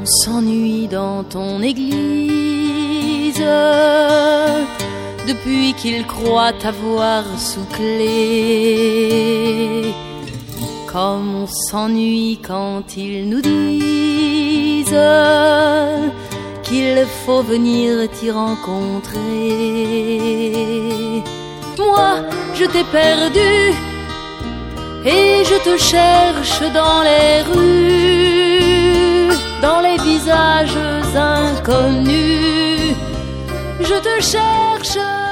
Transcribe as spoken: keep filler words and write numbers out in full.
On s'ennuie dans ton église depuis qu'il croit t'avoir sous clé. Comme on s'ennuie quand ils nous disent qu'il faut venir t'y rencontrer. Moi, je t'ai perdu et je te cherche dans les rues, dans les visages inconnus. Je te cherche.